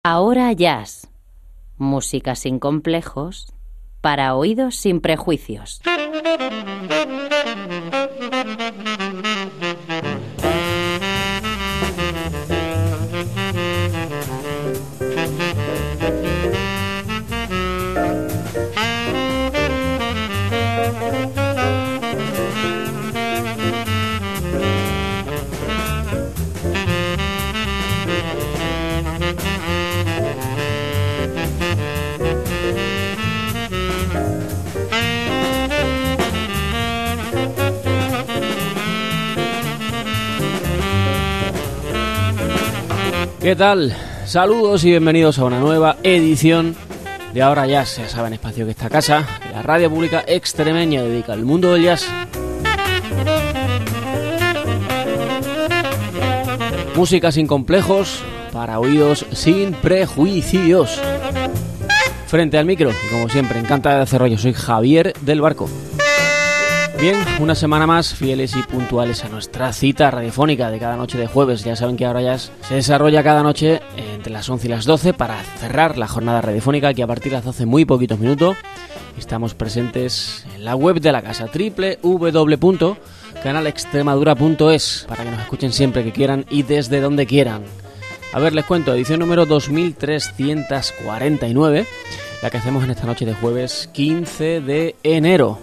Ahora Jazz, música sin complejos, para oídos sin prejuicios. ¿Qué tal? Saludos y bienvenidos a una nueva edición de Ahora Jazz. Ya saben, espacio que esta casa, la radio pública extremeña, dedica al mundo del jazz. Música sin complejos, para oídos sin prejuicios. Frente al micro, y como siempre, encantado de hacer rollo, soy Javier del Barco. Bien, una semana más, fieles y puntuales a nuestra cita radiofónica de cada noche de jueves. Ya saben que Ahora Jazz se desarrolla cada noche entre las 11 y las 12 para cerrar la jornada radiofónica, aquí a partir de las 12, muy poquitos minutos. Estamos presentes en la web de la casa, www.canalextremadura.es, para que nos escuchen siempre que quieran y desde donde quieran. A ver, les cuento, edición número 2349, la que hacemos en esta noche de jueves 15 de enero.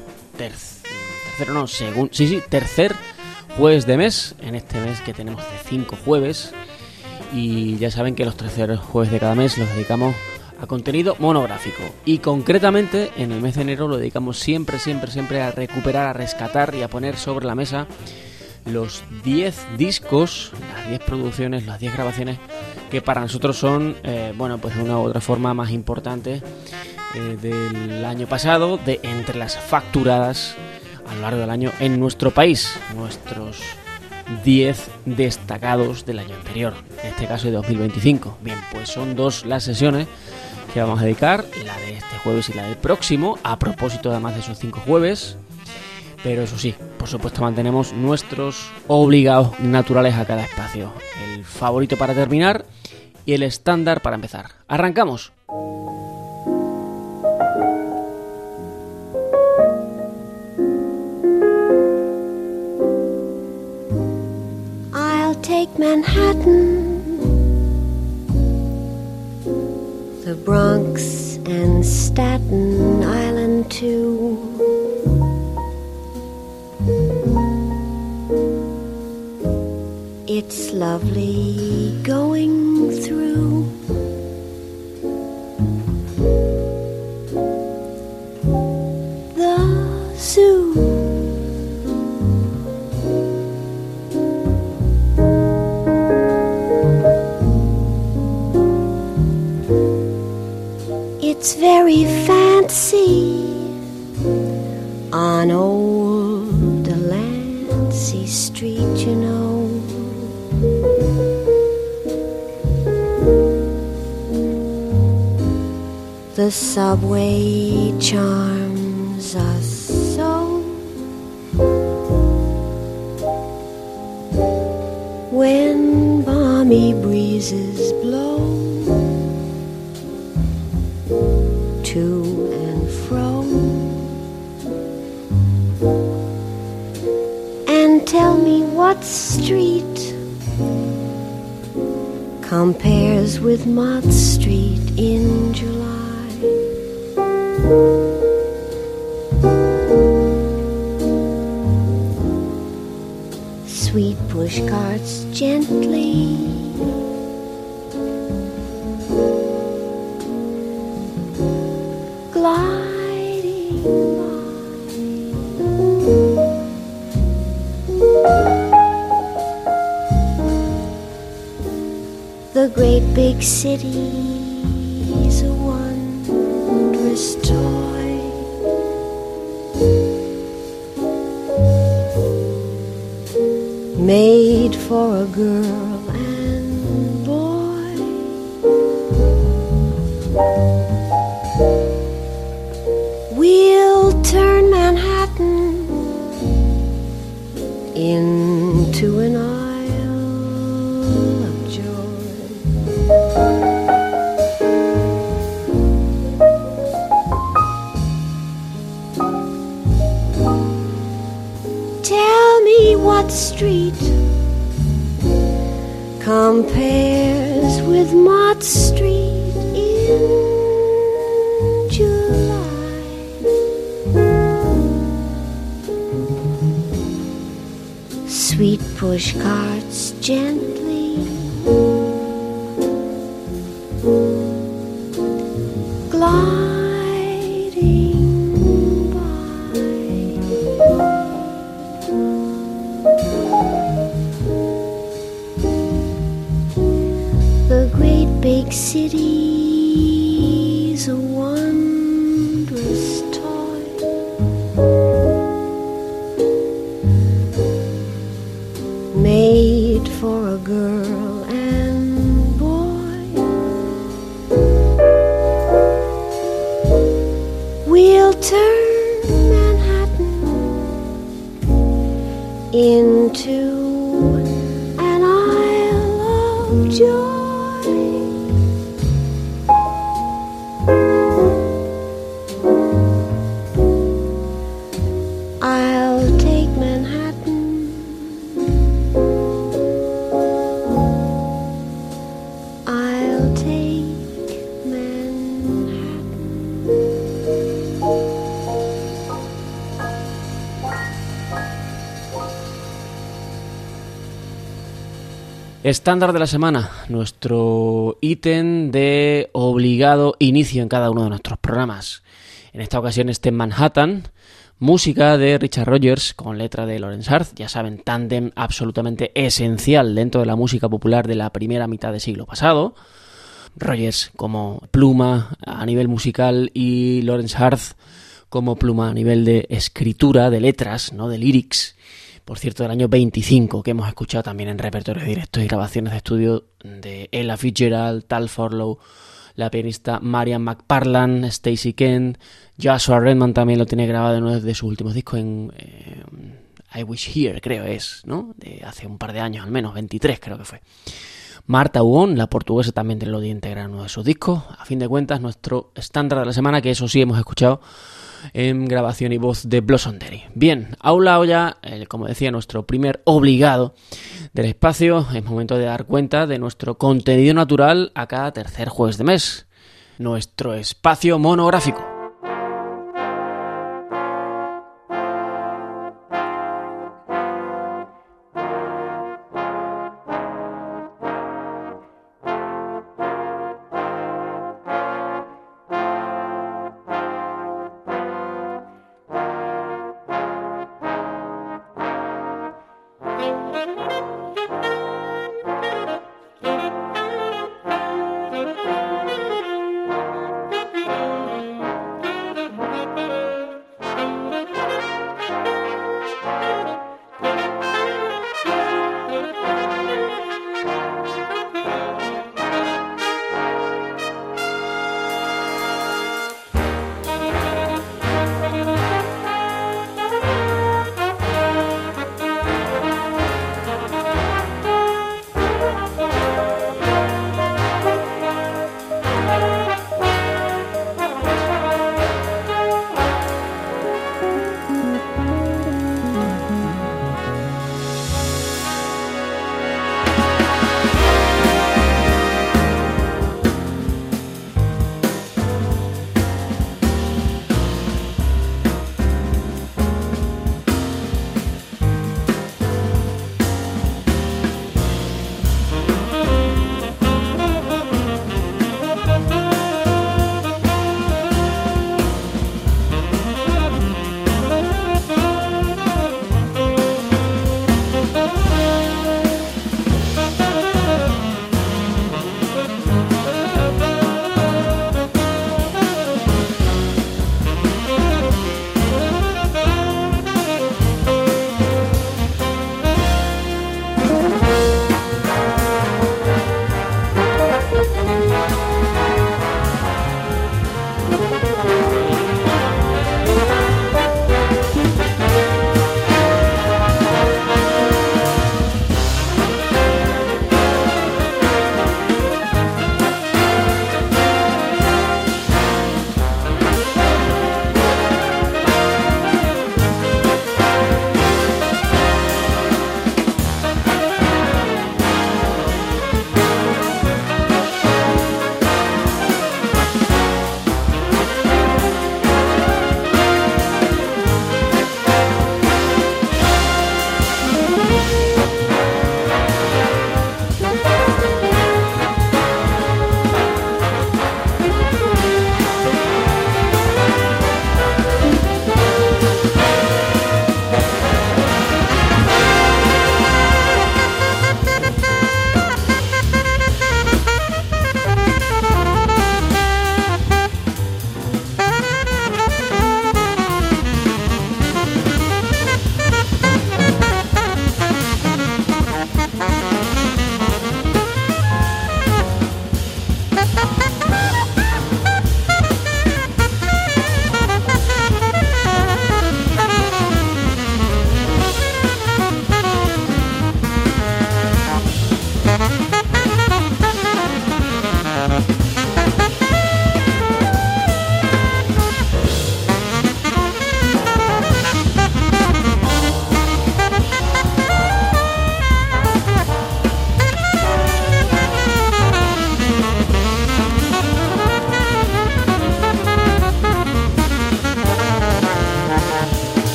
Tercer jueves de mes, en este mes que tenemos de 5 jueves, y ya saben que los terceros jueves de cada mes los dedicamos a contenido monográfico, y concretamente en el mes de enero lo dedicamos siempre a recuperar, a rescatar y a poner sobre la mesa los 10 discos, las 10 producciones, las 10 grabaciones que para nosotros son, pues de una u otra forma más importante del año pasado, de entre las facturadas a lo largo del año en nuestro país, nuestros 10 destacados del año anterior, en este caso de 2025. Bien, pues son dos las sesiones que vamos a dedicar, la de este jueves y la del próximo, a propósito además de esos 5 jueves, pero eso sí, por supuesto mantenemos nuestros obligados naturales a cada espacio, el favorito para terminar y el estándar para empezar. ¡Arrancamos! Take Manhattan, the Bronx and Staten Island too. It's lovely going through the zoo. It's very fancy on old Delancey Street, you know. The subway charms us so. When balmy breezes blow to and fro, and tell me what street compares with Mott Street in July. Sweet push carts gently gliding by. The great big city's a wondrous toy. Made for a girl and boy. We'll turn Manhattan into an isle of joy. Street compares with Mott Street in July. Sweet push carts gently gliding by. The great big city's a wondrous toy. Made for a girl and boy. We'll turn Manhattan into an Isle of Joy. I'll take Manhattan. I'll take Manhattan. Estándar de la semana, nuestro ítem de obligado inicio en cada uno de nuestros programas. En esta ocasión este Manhattan, música de Richard Rodgers con letra de Lawrence Arth, ya saben, tándem absolutamente esencial dentro de la música popular de la primera mitad del siglo pasado. Rodgers como pluma a nivel musical y Lawrence Arth como pluma a nivel de escritura, de letras, ¿no? De lyrics. Por cierto, del año 25, que hemos escuchado también en repertorios directos y grabaciones de estudio de Ella Fitzgerald, Tal Farlow, la pianista Marian McParland, Stacey Kent, Joshua Redman también lo tiene grabado en uno de sus últimos discos en I Wish Here, creo es, ¿no? De hace un par de años al menos, 23 creo que fue. Marta Hugon, la portuguesa, también lo dio integrar en uno de sus discos. A fin de cuentas, nuestro estándar de la semana, que eso sí hemos escuchado en grabación y voz de Blossomberry. Bien, aulado ya, como decía, nuestro primer obligado del espacio, es momento de dar cuenta de nuestro contenido natural a cada tercer jueves de mes. Nuestro espacio monográfico.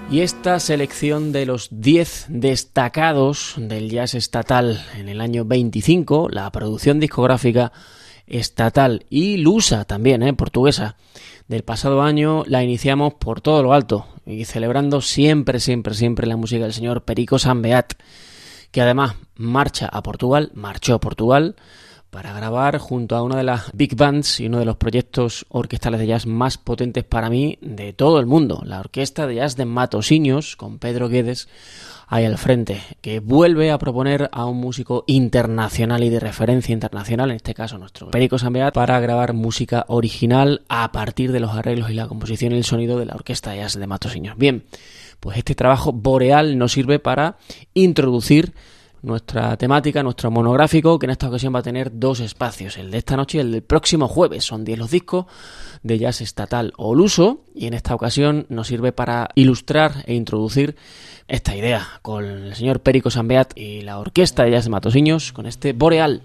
Y esta selección de los 10 destacados del jazz estatal en el año 25, la producción discográfica estatal y lusa también, portuguesa, del pasado año, la iniciamos por todo lo alto y celebrando siempre la música del señor Perico Sambeat, que además marchó a Portugal para grabar junto a una de las big bands y uno de los proyectos orquestales de jazz más potentes para mí de todo el mundo, la Orquesta de Jazz de Matosinhos, con Pedro Guedes ahí al frente, que vuelve a proponer a un músico internacional y de referencia internacional, en este caso nuestro Perico Sambeat, para grabar música original a partir de los arreglos y la composición y el sonido de la Orquesta de Jazz de Matosinhos. Bien, pues este trabajo boreal nos sirve para introducir nuestra temática, nuestro monográfico, que en esta ocasión va a tener 2 espacios, el de esta noche y el del próximo jueves. Son 10 los discos de jazz estatal o luso, y en esta ocasión nos sirve para ilustrar e introducir esta idea con el señor Perico Sambeat y la Orquesta de Jazz de Matosinhos con este boreal.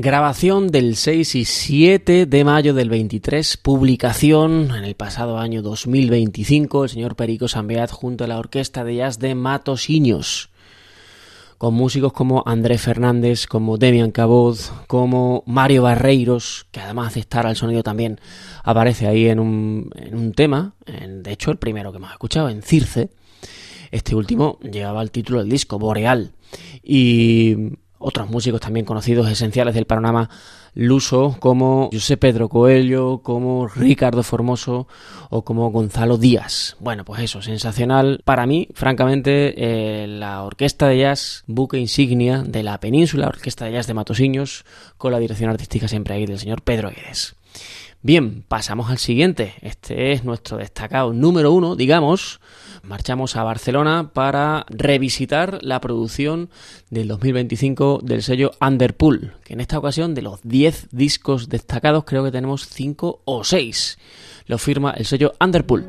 Grabación del 6 y 7 de mayo del 23, publicación en el pasado año 2025, el señor Perico Sambeat junto a la Orquesta de Jazz de Matosiños, con músicos como Andrés Fernández, como Demian Cabot, como Mario Barreiros, que además de estar al sonido también aparece ahí en un tema, de hecho el primero que hemos escuchado, en Circe. Este último llevaba el título del disco, Boreal, y otros músicos también conocidos, esenciales del panorama luso, como José Pedro Coelho, como Ricardo Formoso o como Gonzalo Díaz. Bueno, pues eso, sensacional. Para mí, francamente, la orquesta de jazz, buque insignia de la península, orquesta de jazz de Matosiños, con la dirección artística siempre ahí del señor Pedro Guedes. Bien, pasamos al siguiente. Este es nuestro destacado número 1, digamos. Marchamos a Barcelona para revisitar la producción del 2025 del sello Underpool, que en esta ocasión de los 10 discos destacados creo que tenemos 5 o 6. Lo firma el sello Underpool.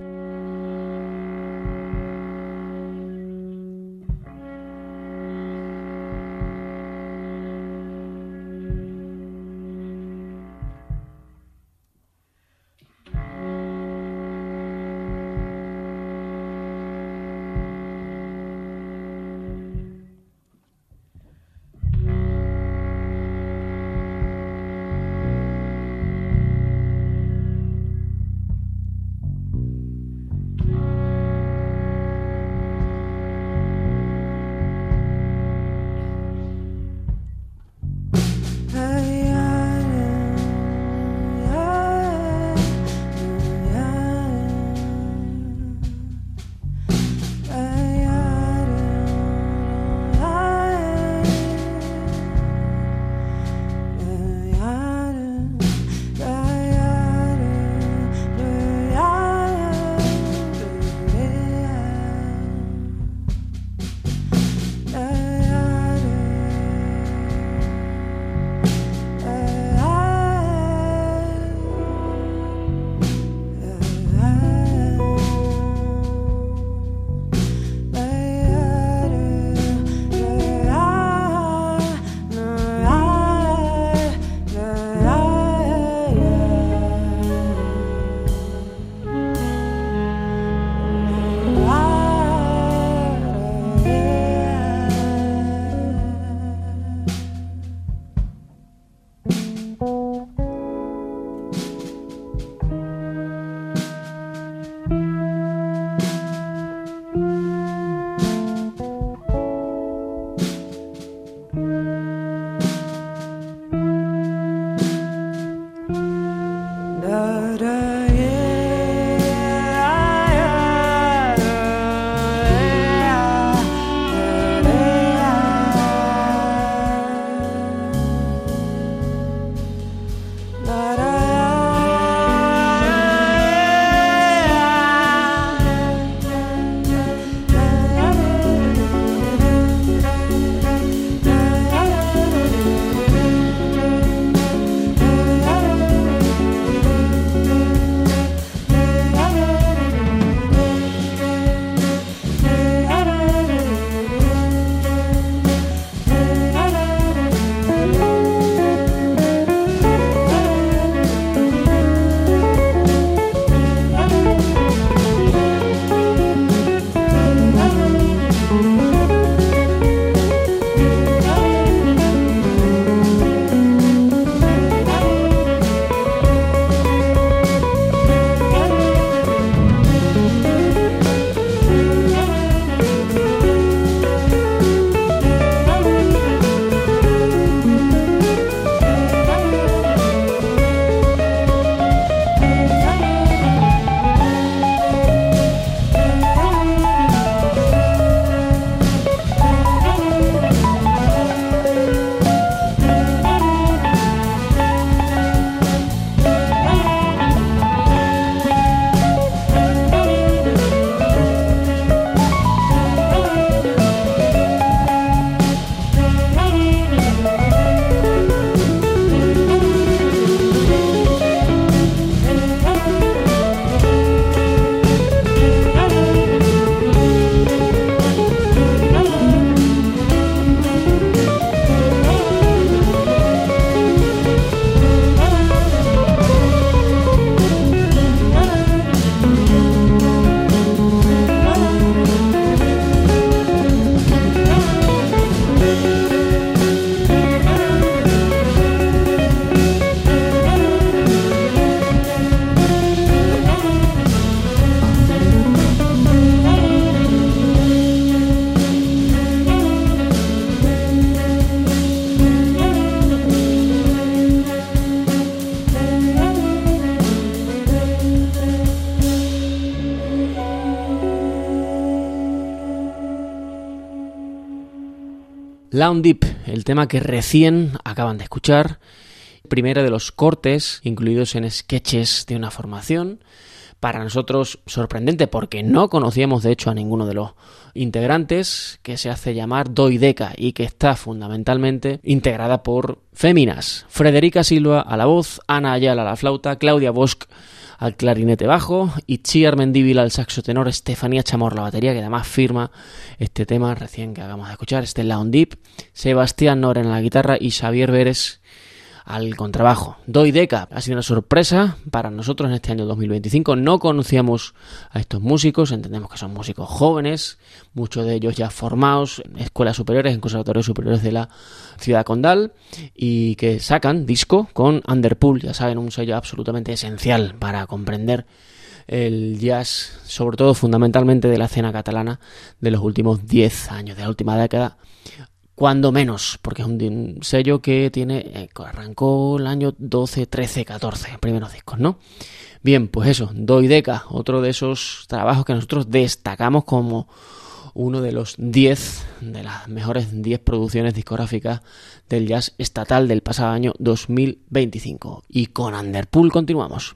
Lawn Deep, el tema que recién acaban de escuchar, primero de los cortes incluidos en sketches de una formación, para nosotros sorprendente porque no conocíamos de hecho a ninguno de los integrantes, que se hace llamar Doideka y que está fundamentalmente integrada por féminas: Frederica Silva a la voz, Ana Ayala a la flauta, Claudia Bosch al clarinete bajo, Itziar Mendívil al saxo tenor, Estefanía Chamorro la batería, que además firma este tema recién que acabamos de escuchar, este Lawn Deep, Sebastián Noren a la guitarra y Xavier Veres al contrabajo. Doideka ha sido una sorpresa para nosotros en este año 2025. No conocíamos a estos músicos, entendemos que son músicos jóvenes, muchos de ellos ya formados en escuelas superiores, en conservatorios superiores de la ciudad condal, y que sacan disco con Underpool, ya saben, un sello absolutamente esencial para comprender el jazz, sobre todo fundamentalmente de la escena catalana de los últimos 10 años, de la última década, cuando menos, porque es un sello que arrancó el año 12, 13, 14, primeros discos, ¿no? Bien, pues eso, Doideka, otro de esos trabajos que nosotros destacamos como uno de los 10, de las mejores 10 producciones discográficas del jazz estatal del pasado año 2025. Y con Underpool continuamos.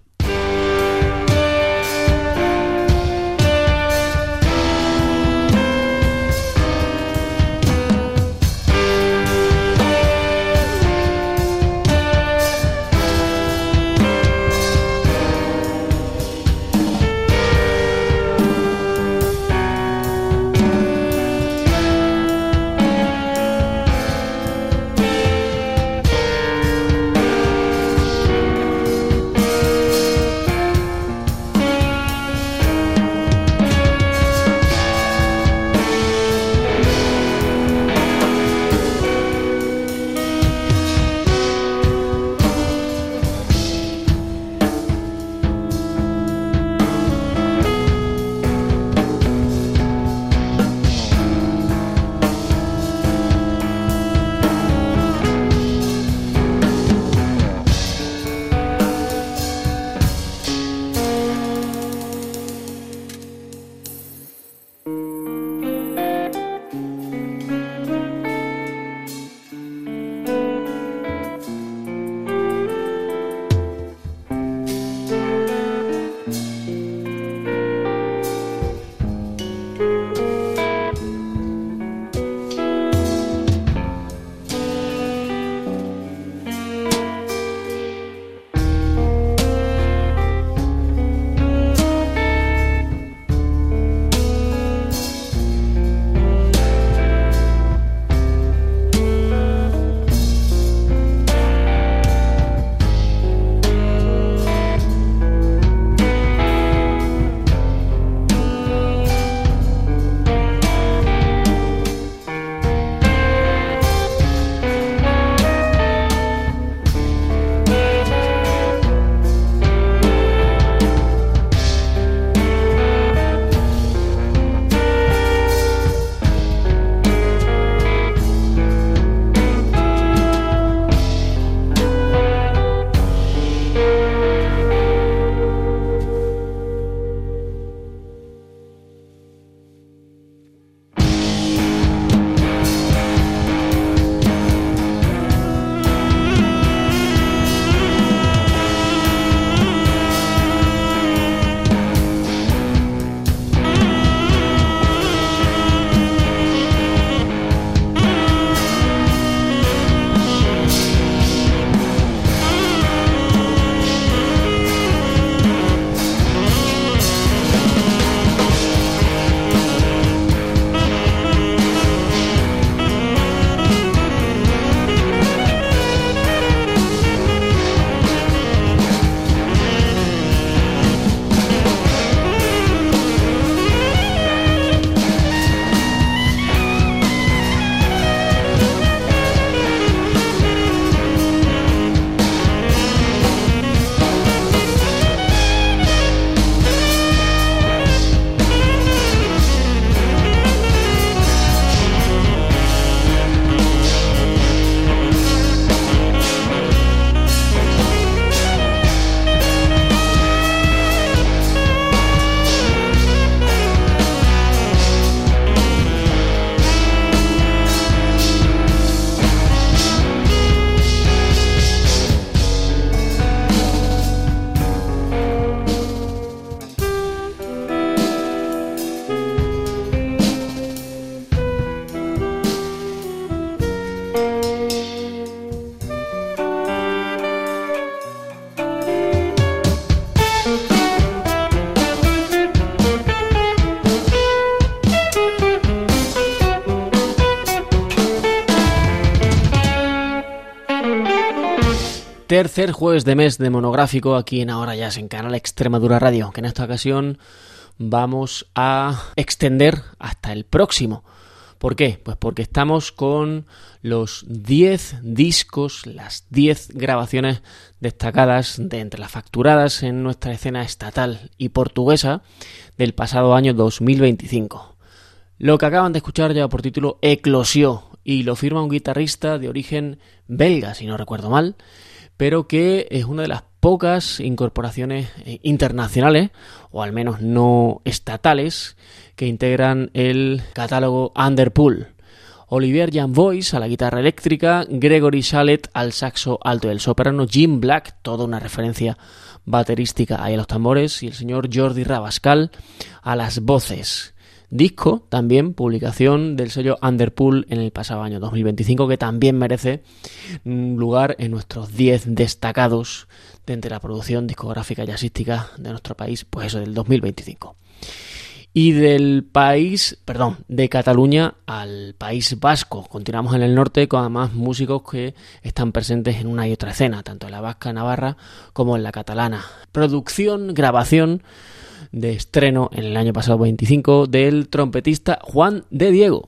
Tercer jueves de mes de monográfico aquí en Ahora Jazz en Canal Extremadura Radio, que en esta ocasión vamos a extender hasta el próximo. ¿Por qué? Pues porque estamos con los 10 discos, las 10 grabaciones destacadas de entre las facturadas en nuestra escena estatal y portuguesa del pasado año 2025. Lo que acaban de escuchar lleva por título Eclosió y lo firma un guitarrista de origen belga, si no recuerdo mal, pero que es una de las pocas incorporaciones internacionales, o al menos no estatales, que integran el catálogo Underpool. Olivier Janvois a la guitarra eléctrica, Gregory Chalet al saxo alto y el soprano, Jim Black, toda una referencia baterística ahí a los tambores, y el señor Jordi Rabascal a las voces. Disco, también, publicación del sello Underpool en el pasado año 2025, que también merece un lugar en nuestros 10 destacados de entre la producción discográfica jazzística de nuestro país, pues eso, del 2025. Y de Cataluña al País Vasco. Continuamos en el norte con además músicos que están presentes en una y otra escena, tanto en la vasca navarra como en la catalana. Producción, grabación de estreno en el año pasado 25 del trompetista Juan de Diego.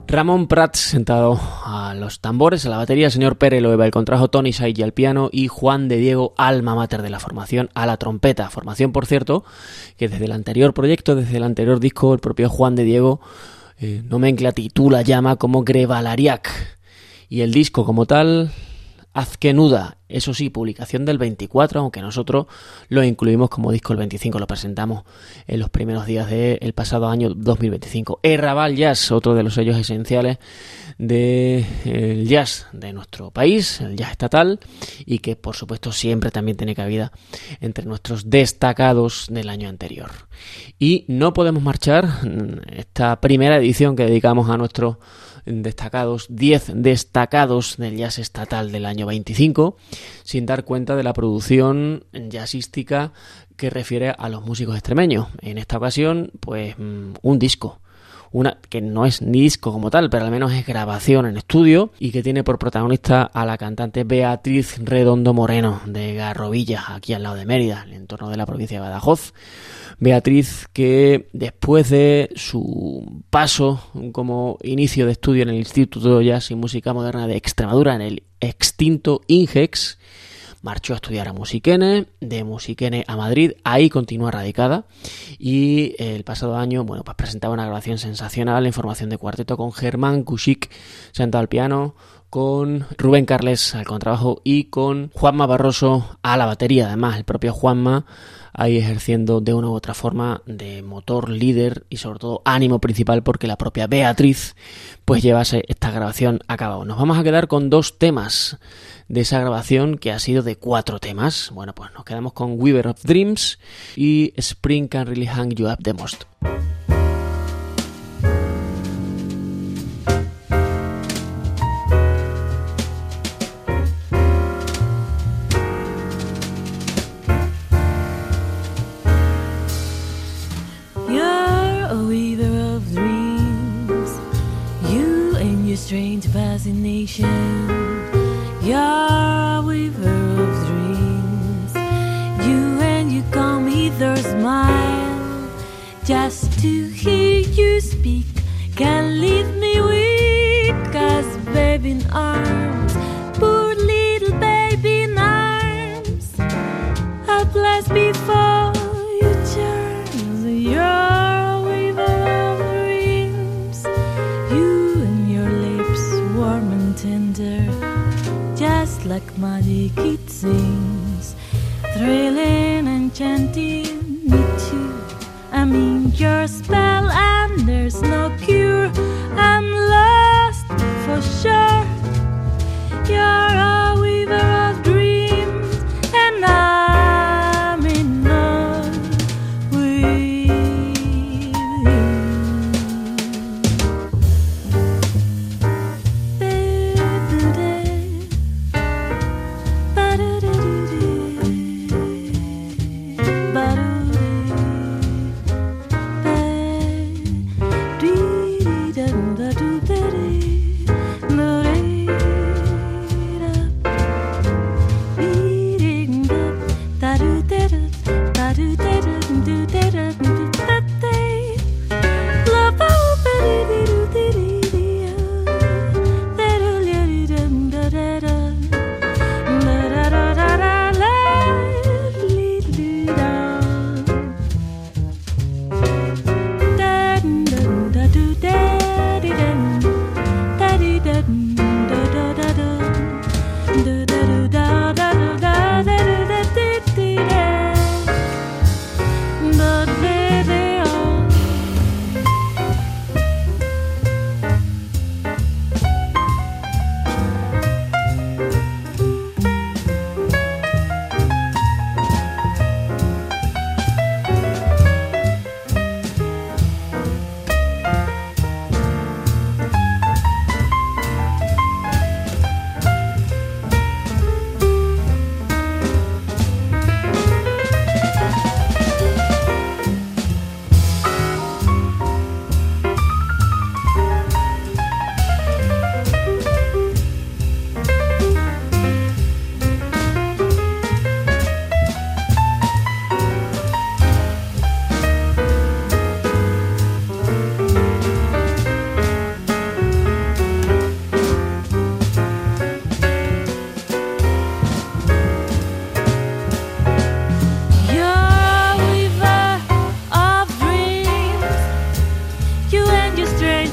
Ramón Prats sentado a los tambores, a la batería, el señor Pere Loeva, el contrabajo, Tony Saigi al piano y Juan de Diego, alma mater de la formación, a la trompeta. Formación, por cierto, que desde el anterior proyecto, desde el anterior disco, el propio Juan de Diego nomencla, titula, llama como Grevalariac. Y el disco como tal, Azkenuda, eso sí, publicación del 24, aunque nosotros lo incluimos como disco el 25, lo presentamos en los primeros días del pasado año 2025. Errabal Jazz, otro de los sellos esenciales del jazz de nuestro país, el jazz estatal, y que por supuesto siempre también tiene cabida entre nuestros destacados del año anterior. Y no podemos marchar esta primera edición que dedicamos a nuestros destacados, 10 destacados del jazz estatal del año 25, sin dar cuenta de la producción jazzística que refiere a los músicos extremeños. En esta ocasión, pues un disco, que no es ni disco como tal, pero al menos es grabación en estudio y que tiene por protagonista a la cantante Beatriz Redondo Moreno de Garrovilla, aquí al lado de Mérida, en el entorno de la provincia de Badajoz. Beatriz, que después de su paso como inicio de estudio en el Instituto de Jazz y Música Moderna de Extremadura, en el extinto INGEX, marchó a estudiar a Musiquene, de Musiquene a Madrid, ahí continúa radicada y el pasado año, pues presentaba una grabación sensacional en formación de cuarteto con Germán Kuchik sentado al piano, con Rubén Carles al contrabajo y con Juanma Barroso a la batería. Además, el propio Juanma ahí ejerciendo de una u otra forma de motor, líder y sobre todo ánimo principal, porque la propia Beatriz pues llevase esta grabación a cabo. Nos vamos a quedar con 2 temas de esa grabación, que ha sido de 4 temas. Bueno, pues nos quedamos con Weaver of Dreams y Spring Can Really Hang You Up the Most. Strange fascination, you're a weaver of dreams. You and you come either smile, just to hear you speak can leave me weak. 'Cause baby in arms, poor little baby in arms, helpless before you turn. You're a weaver of dreams. You and your warm and tender, just like magic it sings, thrilling and enchanting me too. I'm in your spell and there's no cure. I'm lost for sure. You're a weaver of dreams and I'm in love with you.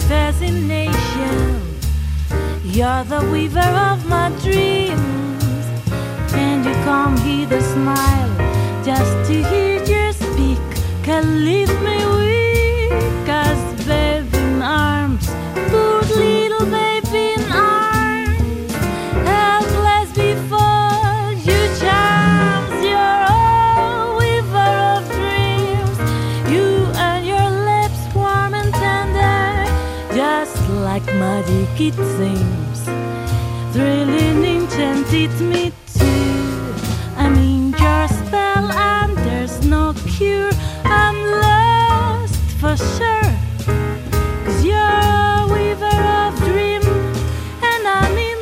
fascination. You're the weaver of my dreams, and you come here to smile just to hear you speak. Can leave me weak, 'cause baby in arms, poor little baby in arms, helpless before you charms. You're a weaver of dreams, you and your lips warm and tender, just like magic it seems. Thrilling, enchanted me too. I'm in your spell and there's no cure. I'm lost for sure, 'cause you're a weaver of dream, and I'm in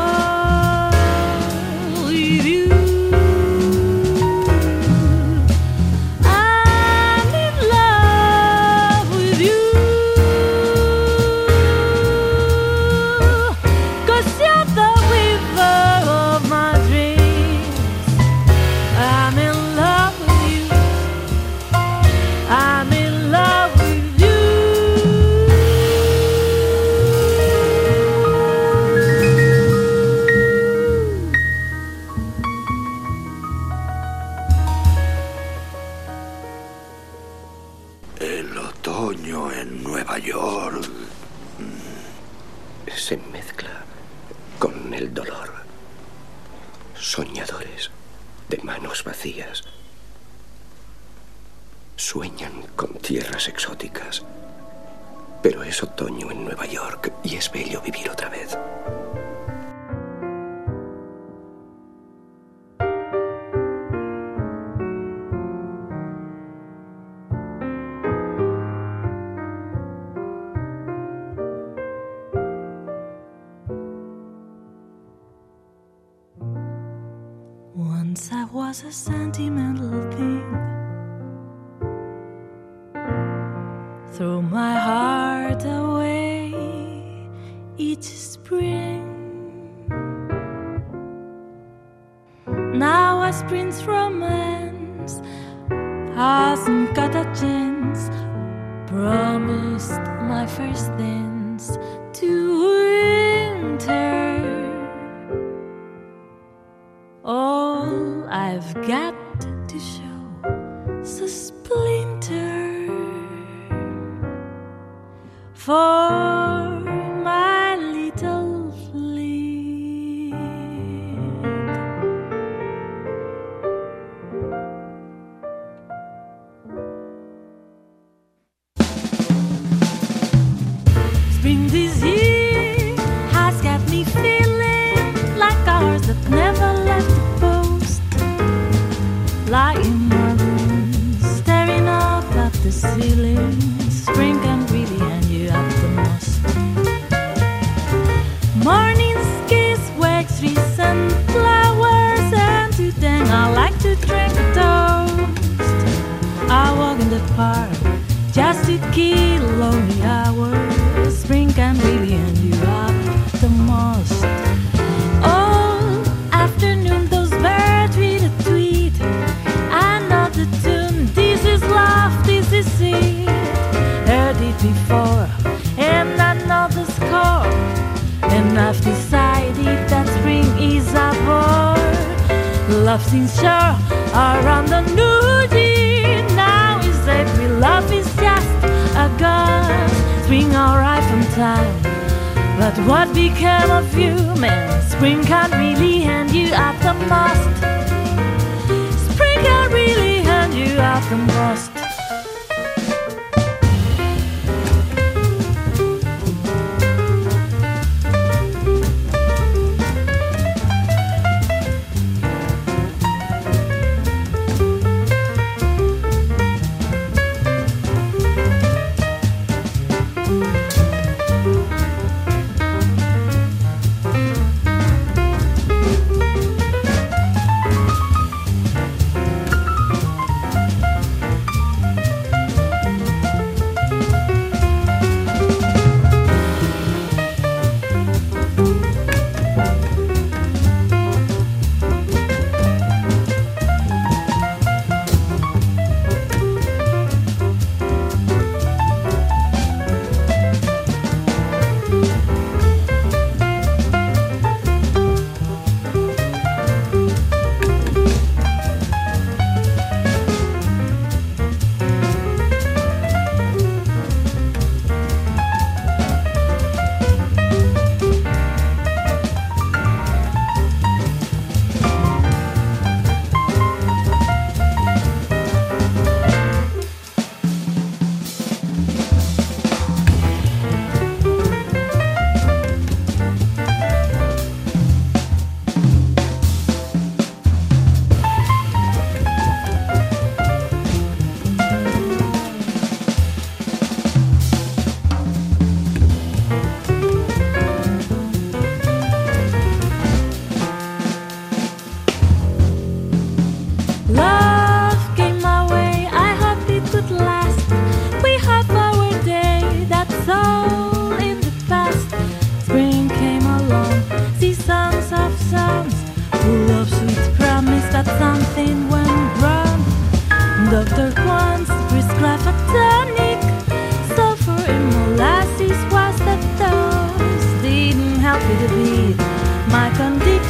love with you. I'm in love with you, 'cause you're the weaver of my dreams. I'm in love with you. I'm in love with you. El otoño en Nueva York Se mezcla con el dolor. Soñadores de manos vacías sueñan con tierras exóticas, pero es otoño en Nueva York y es bello vivir otra vez. Once I was a sentimental thing. Throw my heart away each spring. Now a spring's romance hasn't got a chance. Promised my first dance to winter. All I've got to show is a splinter for my little fleet. Spring this year has got me feeling like a horse that never left the post. Lying in my room, staring up at the ceiling. Spring can really hand you up the most. Morning's kiss wakes trees and flowers, and to them I like to drink a toast. I walk in the park just to kill lonely hours. Spring can really hand you up the most. All afternoon those birds read a tweet. I know the tune. This is love, this is it. Heard it before, and I know the score. And I've decided that spring is aboard. Love seems sure around the new year. Now is April, love is just a ghost. Spring arrived on time, but what became of you, man? Spring can't really hand you up the most. Spring can't really hand you up the most.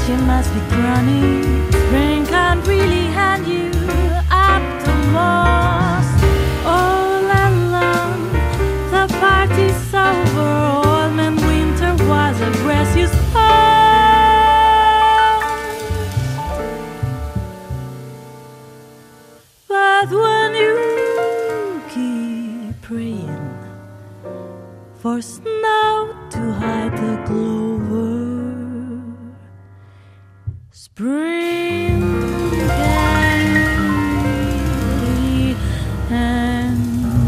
she must be crowning. Spring can't really hand you up to most. All alone, the party's over. Old man winter was a gracious but when you keep praying for snow to hide the clover, spring can be and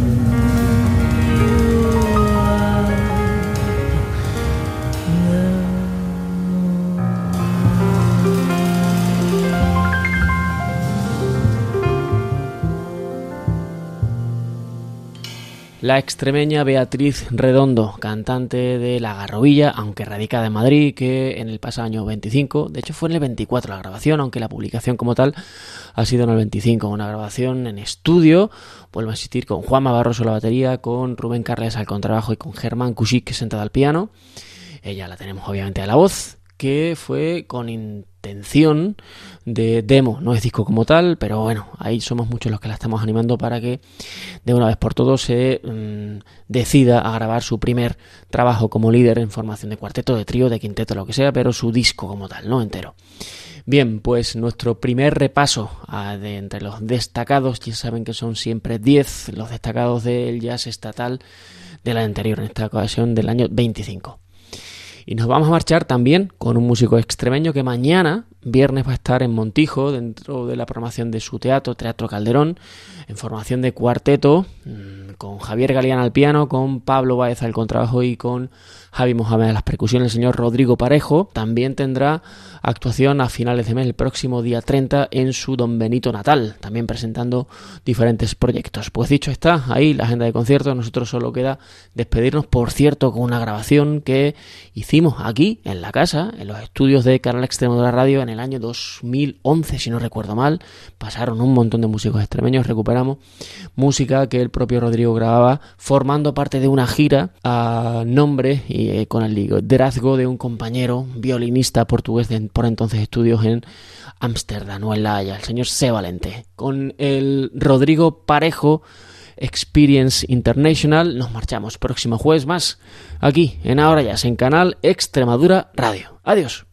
La extremeña Beatriz Redondo, cantante de La Garrovilla, aunque radicada en Madrid, que en el pasado año 25, de hecho fue en el 24 la grabación, aunque la publicación como tal ha sido en el 25, una grabación en estudio, vuelvo a insistir, con Juanma Barroso a la batería, con Rubén Carles al contrabajo y con Germán Cusic sentado al piano. Ella la tenemos obviamente a la voz, que fue con intención de demo, no es disco como tal, pero bueno, ahí somos muchos los que la estamos animando para que de una vez por todos se decida a grabar su primer trabajo como líder en formación de cuarteto, de trío, de quinteto, lo que sea, pero su disco como tal, no entero. Bien, pues nuestro primer repaso de entre los destacados, ya saben que son siempre 10 los destacados del jazz estatal del año anterior, en esta ocasión del año 25. Y nos vamos a marchar también con un músico extremeño que mañana, viernes, va a estar en Montijo, dentro de la programación de su teatro, Teatro Calderón, en formación de cuarteto, con Javier Galeana al piano, con Pablo Baeza al contrabajo y con Javi Mohamed a las percusiones, el señor Rodrigo Parejo. También tendrá actuación a finales de mes, el próximo día 30, en su Don Benito natal, también presentando diferentes proyectos. Pues dicho está, ahí la agenda de conciertos, nosotros solo queda despedirnos, por cierto, con una grabación que hicimos aquí, en la casa, en los estudios de Canal Extremadura Radio, en el año 2011, si no recuerdo mal. Pasaron un montón de músicos extremeños, recuperamos música que el propio Rodrigo grababa, formando parte de una gira a nombre y con el liderazgo de un compañero violinista portugués de por entonces estudios en Ámsterdam o en La Haya, el señor C. Valente. Con el Rodrigo Parejo Experience International nos marchamos próximo jueves más aquí en Ahora Jazz en Canal Extremadura Radio. Adiós.